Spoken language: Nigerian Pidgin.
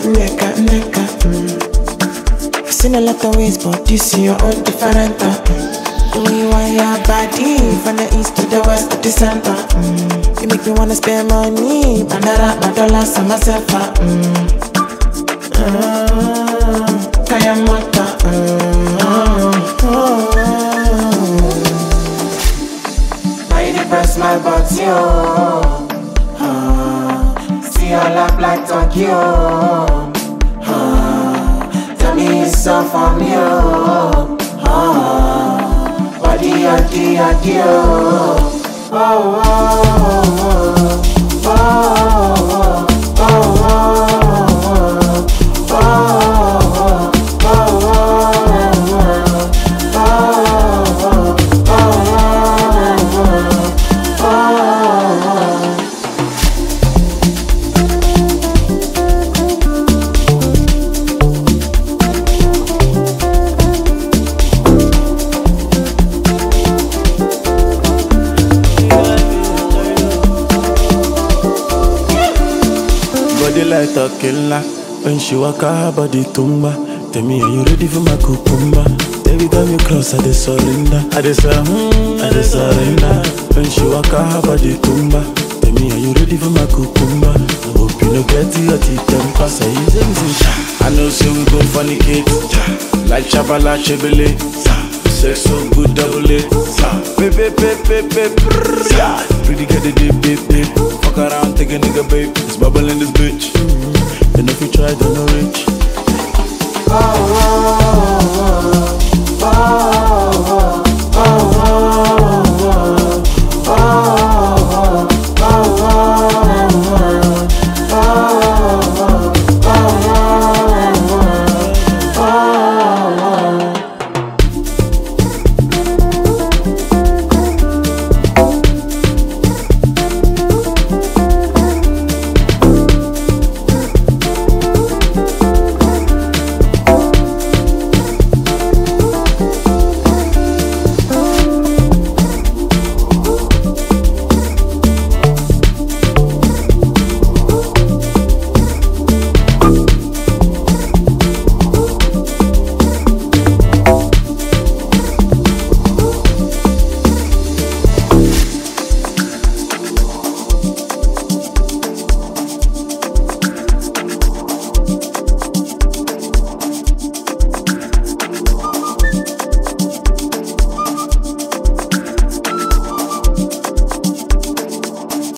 nigga. I've seen a lot of ways, but this is your own different. The way you want your body, from the east to the west to the center. You make me wanna spend money, bandara, my dollars, and myself. Kaya mata. Now you depress my body, see all up like Tokyo. Tell me it's all for me, body, Body like a killer. When she walk her body tumba. Tell me, are you ready for my cucumber? Every time you cross, I dey surrender. I dey surrender. When she walk her body tumba. Tell me, are you ready for my cucumber? I hope you no get your teeth temper. Say easy. I know say we gon' fornicate. Like Chabala Chebele. Sex so good double it. Baby, pretty get the dip. Fuck around, take a nigga, babe.